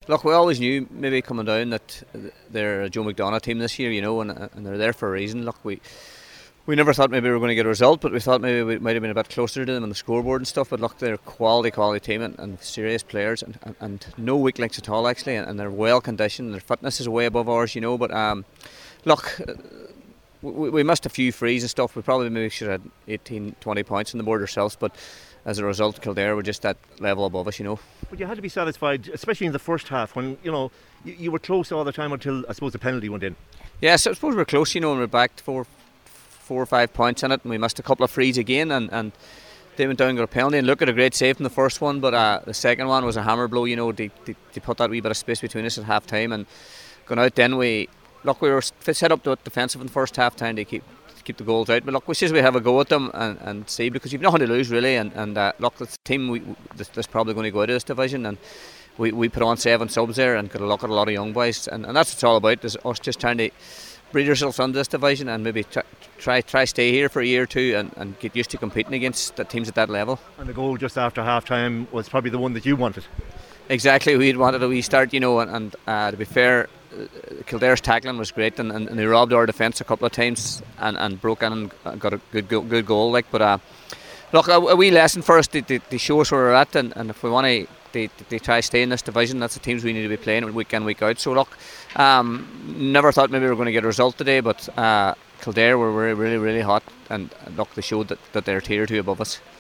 Look, we always knew maybe coming down that they're a Joe McDonagh team this year, and they're there for a reason. Look, we never thought maybe we were going to get a result, but we thought maybe we might have been a bit closer to them on the scoreboard and stuff. But look, they're quality team and serious players and no weak links at all actually, and they're well conditioned. Their fitness is way above ours, But look, we missed a few frees and stuff. We probably maybe should have had 18, 20 points on the board ourselves, but as a result, Kildare were just that level above us, But you had to be satisfied, especially in the first half when you were close all the time until I suppose the penalty went in. Yes, I suppose we're close, and we're back to four or 5 points in it, and we missed a couple of frees again, and they went down and got a penalty. And look at a great save in the first one, but the second one was a hammer blow. They put that wee bit of space between us at half time, and going out then we were set up to defensive in the first half time to keep the goals out. But look, we says we have a go at them and see, because you've nothing to lose really, and look, the team that's probably going to go out of this division, and we put on 7 subs there and got a look at a lot of young boys, and that's what it's all about, is us just trying to breed ourselves into this division and maybe try stay here for a year or two and get used to competing against the teams at that level. And the goal just after half time was probably the one that you wanted. Exactly, we'd wanted a wee start, and to be fair, Kildare's tackling was great, and they robbed our defence a couple of times and broke in and got a good goal. But look, a wee lesson for us to show us where we're at, and if we want to try stay in this division, that's the teams we need to be playing week in, week out. So look, never thought maybe we were going to get a result today, but Kildare were really hot, and look, they showed that they're a tier or two above us.